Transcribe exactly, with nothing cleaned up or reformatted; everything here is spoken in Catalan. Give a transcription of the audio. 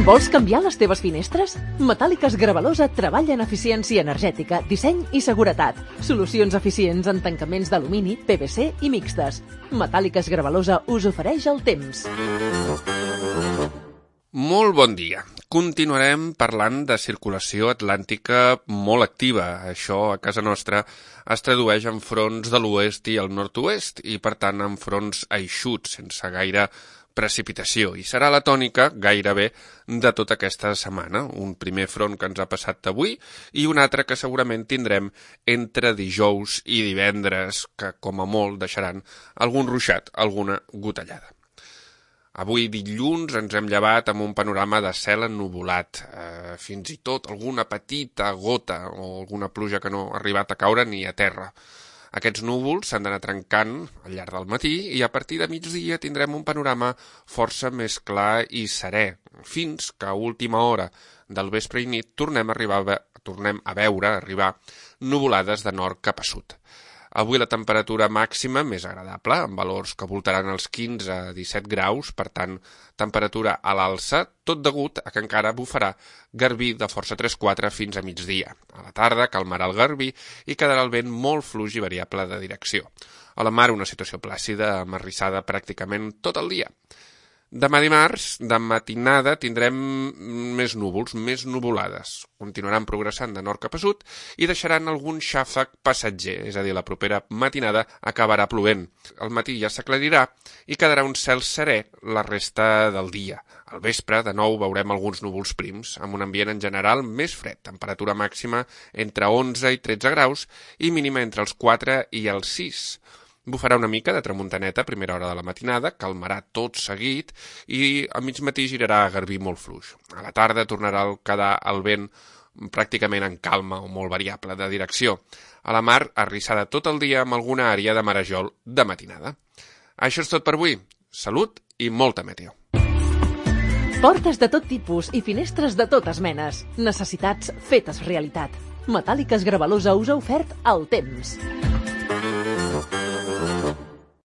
Vols canviar les teves finestres? Metàl·liques Gravalosa treballa en eficiència energètica, disseny i seguretat. Solucions eficients en tancaments d'alumini, P V C i mixtes. Metàl·liques Gravalosa us ofereix el temps. Molt bon dia. Continuarem parlant de circulació atlàntica molt activa. Això a casa nostra es tradueix en fronts de l'oest i el nord-oest i, per tant, en fronts eixuts, sense gaire precipitació. I serà la tònica gairebé de tota aquesta setmana. Un primer front que ens ha passat avui i un altre que segurament tindrem entre dijous i divendres, que com a molt deixaran algun ruixat, alguna gotellada. Avui dilluns ens hem llevat amb un panorama de cel ennuvolat, eh, fins i tot alguna petita gota o alguna pluja que no ha arribat a caure ni a terra. Aquests núvols s'han d'anar trencant al llarg del matí i a partir de migdia tindrem un panorama força més clar i serè, fins que a última hora del vespre i nit tornem a, arribar, tornem a veure arribar nuvolades de nord cap a sud. Avui la temperatura màxima més agradable, amb valors que voltaran els quinze a disset graus, per tant, temperatura a l'alça, tot degut a que encara bufarà garbí de força tres quatre fins a migdia. A la tarda calmarà el garbí i quedarà el vent molt fluix i variable de direcció. A la mar una situació plàcida, amarrissada pràcticament tot el dia. Demà dimarts, de matinada, tindrem més núvols, més nuvolades. Continuaran progressant de nord cap a sud i deixaran algun xàfec passatger, és a dir, la propera matinada acabarà plovent. Al matí ja s'aclarirà i quedarà un cel serè la resta del dia. Al vespre, de nou, veurem alguns núvols prims, amb un ambient en general més fred, temperatura màxima entre onze i tretze graus i mínima entre els quatre i els sis. Bufarà una mica de tramuntaneta a primera hora de la matinada, calmarà tot seguit i a mig matí girarà a garbí molt fluix. A la tarda tornarà a quedar el vent pràcticament en calma o molt variable de direcció. A la mar, arrissada tot el dia amb alguna àrea de marejol de matinada. Això és tot per avui. Salut i molta meteo. Portes de tot tipus i finestres de totes menes. Necessitats fetes realitat. Metàl·liques Gravalosa us ha ofert el temps.